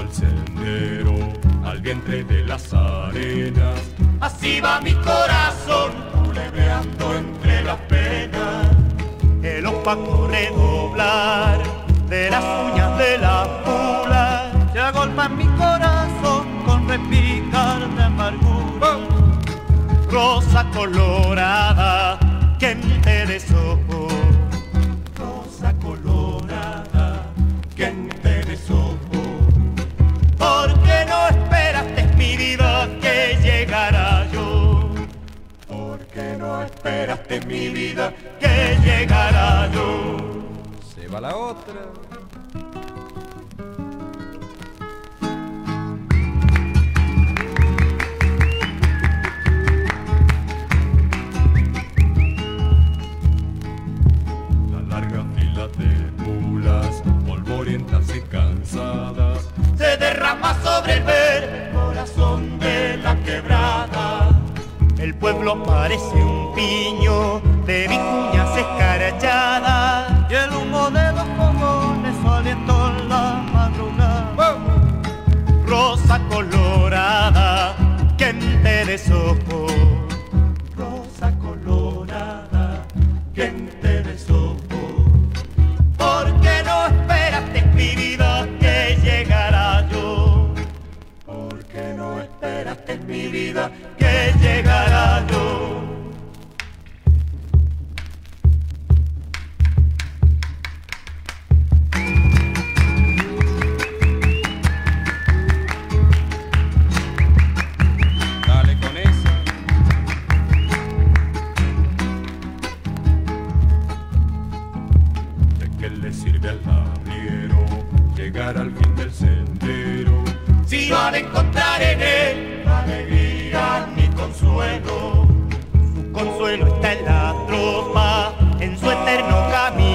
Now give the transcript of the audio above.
del sendero al vientre de las arenas. Así va mi corazón, culebreando entre las penas. El opaco redoblar de las uñas de la mula se agolpa en mi corazón con repicar de amargura. Rosa colorada, ¿quién te deshojó? Rosa colorada, ¿quién te deshojó? ¿Por qué no esperaste mi vida que llegara yo? ¿Por qué no esperaste mi vida que llegara yo? Se va la otra. Polvorientas y cansadas se derrama sobre el verde corazón de la quebrada. El pueblo parece un piño de vicuñas escarachadas y el humo de los fogones alientó en la madrugada. Rosa colorada, ¿quién te deshojó? Rosa colorada, ¿quién te deshojó? ¿Por qué no esperaste mi vida que llegara yo? ¿Por qué no esperaste mi vida que llegara yo? Dale con esa. ¿De qué le sirve al arriero llegar al fin del sendero si no ha de encontrar en él alegría ni consuelo? Su consuelo está en la tropa, en su eterno camino.